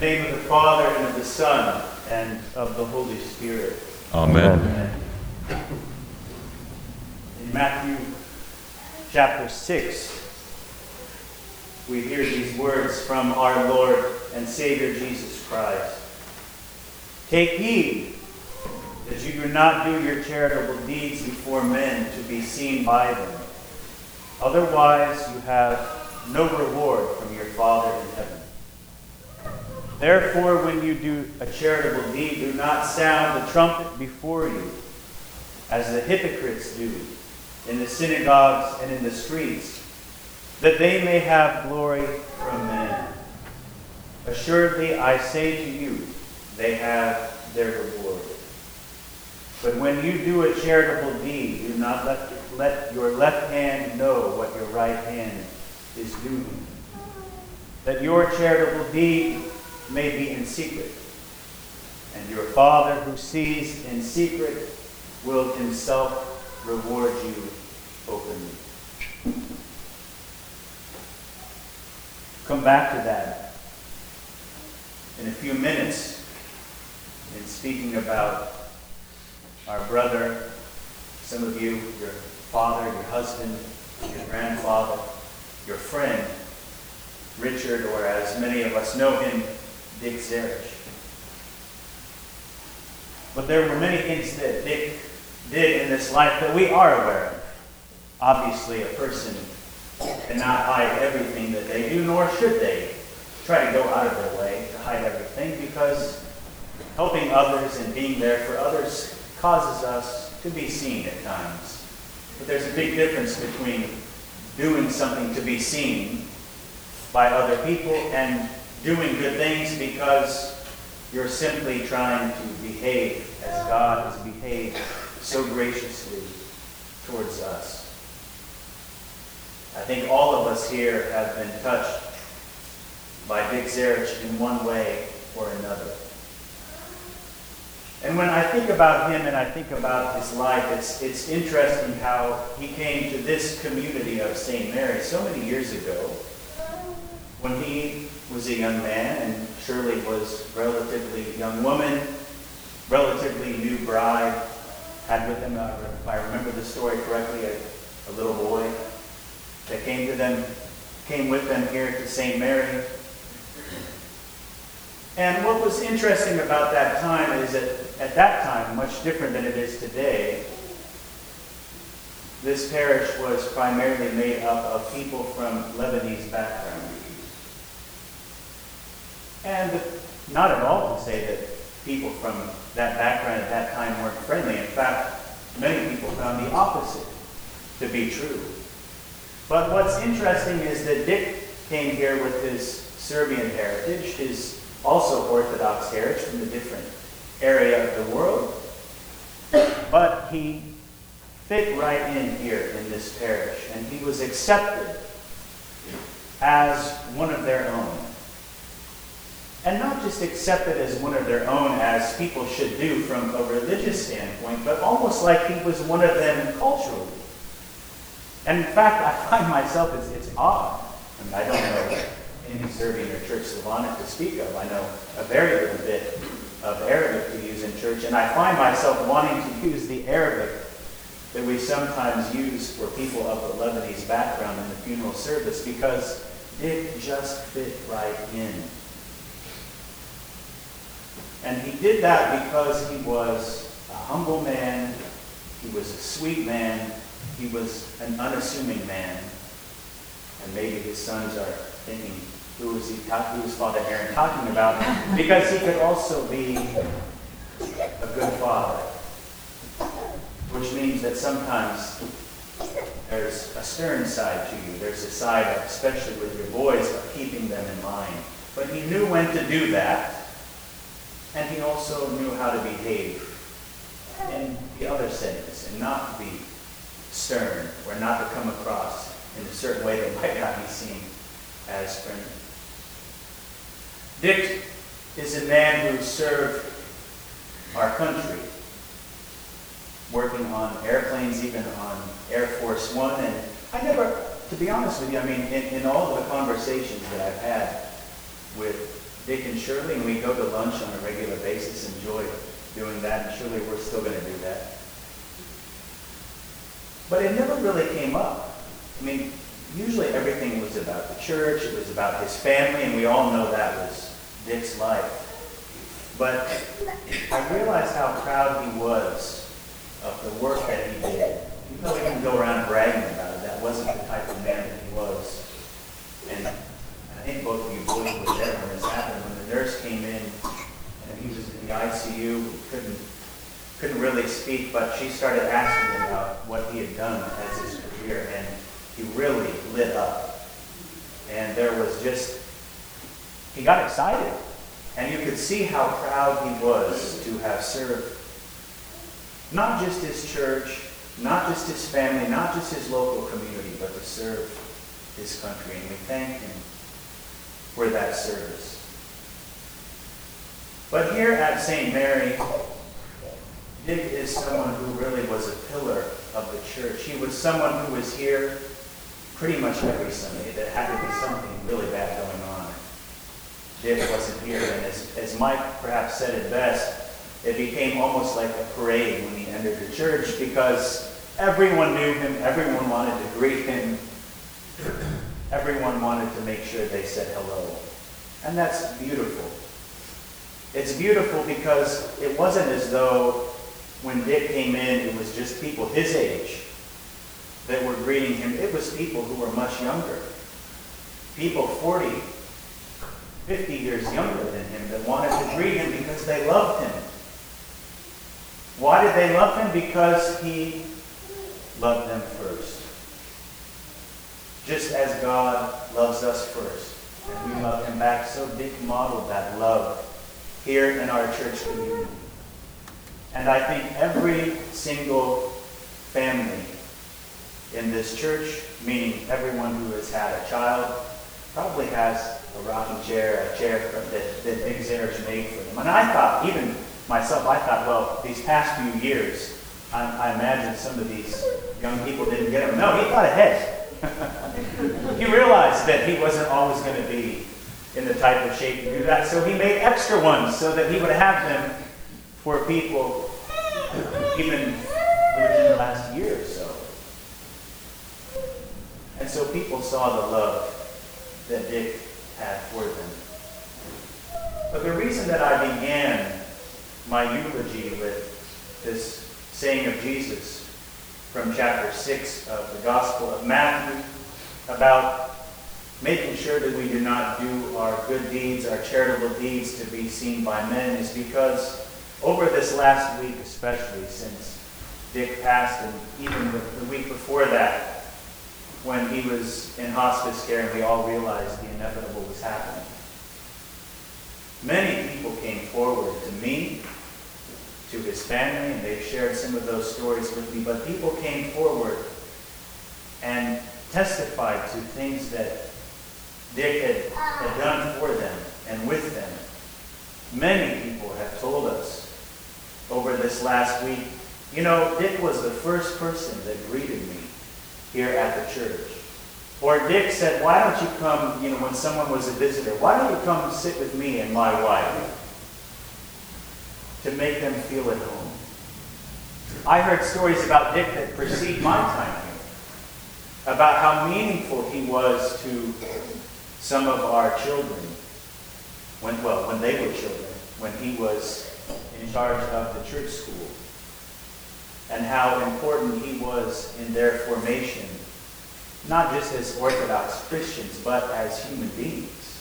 name of the Father, and of the Son, and of the Holy Spirit. Amen. Amen. In Matthew chapter 6, we hear these words from our Lord and Savior Jesus Christ. Take heed that you do not do your charitable deeds before men to be seen by them. Otherwise you have no reward from your Father in heaven. Therefore, when you do a charitable deed, do not sound the trumpet before you, as the hypocrites do in the synagogues and in the streets, that they may have glory from men. Assuredly, I say to you, they have their reward. But when you do a charitable deed, do not let your left hand know what your right hand is doing, that your charitable deed may be in secret, and your Father who sees in secret will himself reward you openly. Come back to that in a few minutes in speaking about our brother, some of you, your father, your husband, your grandfather, your friend, Richard, or as many of us know him, Dick Zerich. But there were many things that Dick did in this life that we are aware of. Obviously, a person cannot hide everything that they do, nor should they try to go out of their way to hide everything, because helping others and being there for others causes us to be seen at times. But there's a big difference between doing something to be seen by other people and doing good things because you're simply trying to behave as God has behaved so graciously towards us. I think all of us here have been touched by Dick Zerich in one way or another. And when I think about him and I think about his life, it's interesting how he came to this community of St. Mary so many years ago, when he was a young man and Shirley was a relatively young woman, relatively new bride, had with him, if I remember the story correctly, a little boy that came with them here to St. Mary. And what was interesting about that time is that at that time, much different than it is today, this parish was primarily made up of people from Lebanese background. And not at all to say that people from that background at that time weren't friendly. In fact, many people found the opposite to be true. But what's interesting is that Dick came here with his Serbian heritage, his also Orthodox heritage from a different area of the world. But he fit right in here in this parish, and he was accepted as one of their own. And not just accepted as one of their own as people should do from a religious standpoint, but almost like he was one of them culturally. And in fact, I find myself, it's odd. I mean, I don't know any Serbian or Church Slavonic to speak of. I know a very little bit of Arabic to use in church, and I find myself wanting to use the Arabic that we sometimes use for people of the Lebanese background in the funeral service, because it just fit right in. And he did that because he was a humble man, he was a sweet man, he was an unassuming man. And maybe his sons are thinking, who is Father Aaron talking about? Because he could also be a good father. Which means that sometimes there's a stern side to you. There's a side, especially with your boys, of keeping them in line. But he knew when to do that. And he also knew how to behave in the other settings and not to be stern or not to come across in a certain way that might not be seen as friendly. Dick is a man who served our country, working on airplanes, even on Air Force One. And I never, to be honest with you, I mean, in all of the conversations that I've had with Dick and Shirley, and we go to lunch on a regular basis, enjoy doing that, and surely we're still going to do that. But it never really came up. I mean, usually everything was about the church, it was about his family, and we all know that was Dick's life. But I realized how proud he was of the work that he did. Even though he didn't go around bragging about it, that wasn't the type of man that he was. And I think both of you boys were there when this happened. When the nurse came in and he was in the ICU, he couldn't really speak, but she started asking him about what he had done as his career, and he really lit up. And there was just, he got excited. And you could see how proud he was to have served not just his church, not just his family, not just his local community, but to serve his country. And we thank him for that service. But here at St. Mary, Dick is someone who really was a pillar of the church. He was someone who was here pretty much every Sunday. There had to be something really bad going on. Dick wasn't here, and as Mike perhaps said it best, it became almost like a parade when he entered the church because everyone knew him, everyone wanted to greet him, everyone wanted to make sure they said hello. And that's beautiful. It's beautiful because it wasn't as though when Dick came in, it was just people his age that were greeting him. It was people who were much younger. People 40, 50 years younger than him that wanted to greet him because they loved him. Why did they love him? Because he loved them first. Just as God loves us first, and we love him back, so Dick modeled that love here in our church community. And I think every single family in this church, meaning everyone who has had a child, probably has a rocking chair, a chair that Big Zerich made for them. And I thought, even myself, I thought, well, these past few years, I imagine some of these young people didn't get them. No, he thought ahead. He realized that he wasn't always going to be in the type of shape to do that, so he made extra ones so that he would have them for people even within the last year or so. And so people saw the love that Dick had for them. But the reason that I began my eulogy with this saying of Jesus from chapter 6 of the Gospel of Matthew about making sure that we do not do our good deeds, our charitable deeds to be seen by men is because over this last week, especially since Dick passed, and even the week before that, when he was in hospice care and we all realized the inevitable was happening, many people came forward to me, to his family, and they've shared some of those stories with me, but people came forward and testified to things that Dick had done for them and with them. Many people have told us over this last week, you know, Dick was the first person that greeted me here at the church. Or Dick said, why don't you come, you know, when someone was a visitor, why don't you come sit with me and my wife to make them feel at home? I heard stories about Dick that precede my time here, about how meaningful he was to some of our children, when they were children, when he was in charge of the church school, and how important he was in their formation, not just as Orthodox Christians, but as human beings.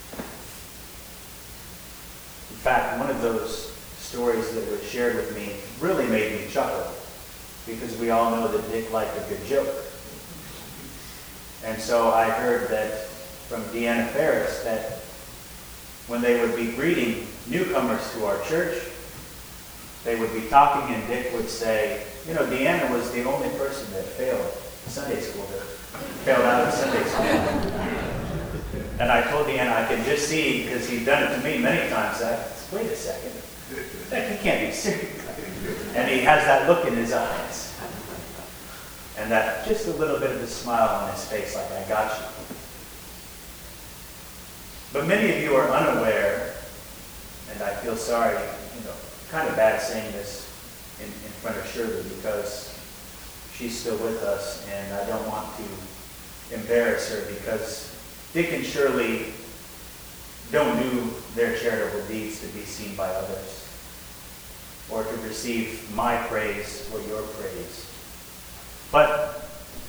In fact, one of those stories that was shared with me really made me chuckle, because we all know that Dick liked a good joke. And so I heard that from Deanna Ferris that when they would be greeting newcomers to our church, they would be talking and Dick would say, you know, Deanna was the only person that failed Sunday school, that failed out of Sunday school. And I told Deanna, I can just see, because he'd done it to me many times, wait a second, he can't be serious. And he has that look in his eyes. And that just a little bit of a smile on his face, like, I got you. But many of you are unaware, and I feel sorry, kind of bad saying this in front of Shirley because she's still with us, and I don't want to embarrass her because Dick and Shirley don't do their charitable deeds to be seen by others or to receive my praise or your praise. But,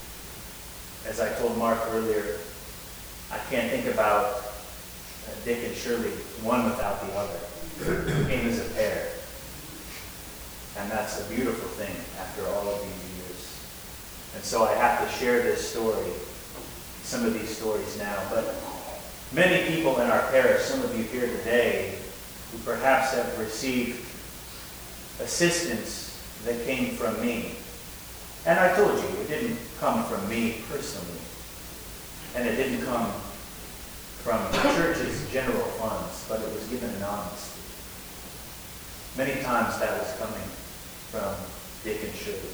as I told Mark earlier, I can't think about Dick and Shirley, one without the other. They came as a pair. And that's a beautiful thing after all of these years. And so I have to share this story, some of these stories now. But many people in our parish, some of you here today, who perhaps have received assistance that came from me. And I told you, it didn't come from me personally. And it didn't come from the church's general funds, but it was given anonymously. Many times that was coming from Dick and Shirley.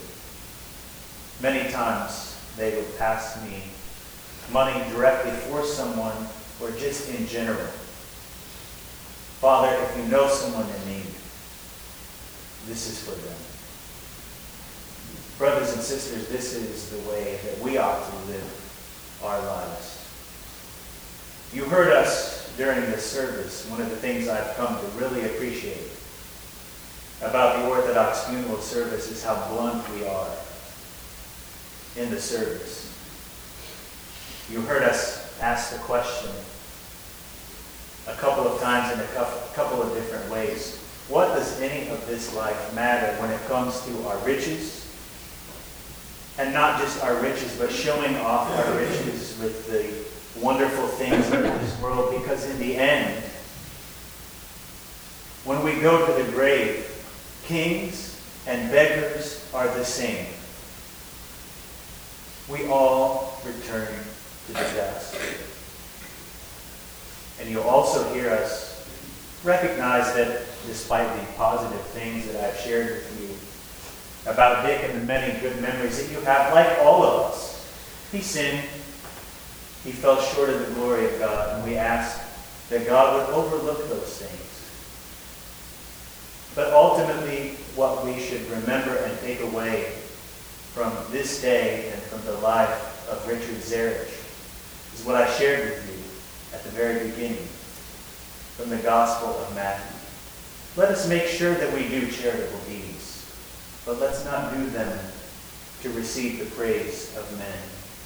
Many times they would pass me money directly for someone or just in general. Father, if you know someone in need, this is for them. Brothers and sisters, this is the way that we ought to live our lives. You heard us during this service. One of the things I've come to really appreciate about the Orthodox funeral service is how blunt we are in the service. You heard us ask the question a couple of times in a couple of different ways. What does any of this life matter when it comes to our riches? And not just our riches, but showing off our riches with the wonderful things of this world. Because in the end, when we go to the grave, kings and beggars are the same. We all return to the dust. And you'll also hear us recognize that despite the positive things that I've shared with you about Dick and the many good memories that you have, like all of us, he sinned. He fell short of the glory of God, and we ask that God would overlook those things. But ultimately, what we should remember and take away from this day and from the life of Richard Zerich is what I shared with you at the very beginning from the Gospel of Matthew. Let us make sure that we do charitable deeds, but let's not do them to receive the praise of men.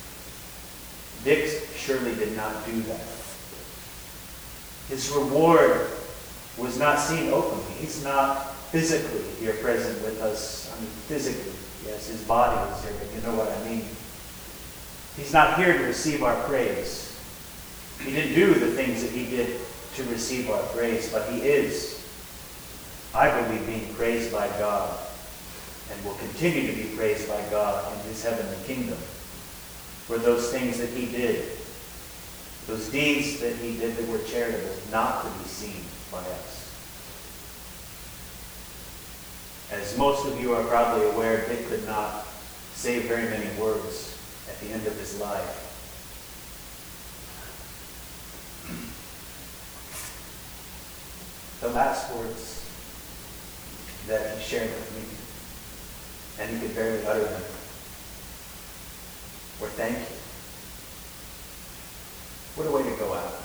Dick surely did not do that. His reward was not seen openly. He's not physically here present with us. I mean, physically, yes, his body is here, but you know what I mean. He's not here to receive our praise. He didn't do the things that he did to receive our praise, but he is, I believe, being praised by God and will continue to be praised by God in his heavenly kingdom for those things that he did, those deeds that he did that were charitable, not to be seen by us. As most of you are probably aware, Dick could not say very many words at the end of his life. The last words that he shared with me, and he could barely utter them, were thank you. What a way to go out.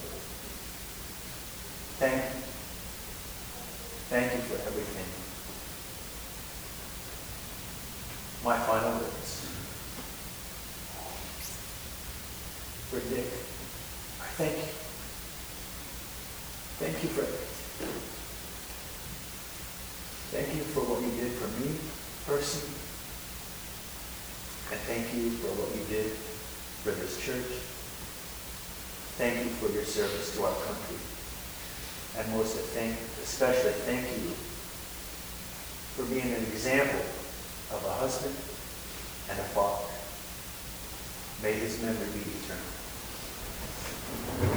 Thank you. Thank you for everything. My final words. For Dick, I thank you. Thank you for everything. Thank you for what you did for me personally. And thank you for what you did for this church. Thank you for your service to our country. And most especially thank you for being an example of a husband and a father. May his memory be eternal.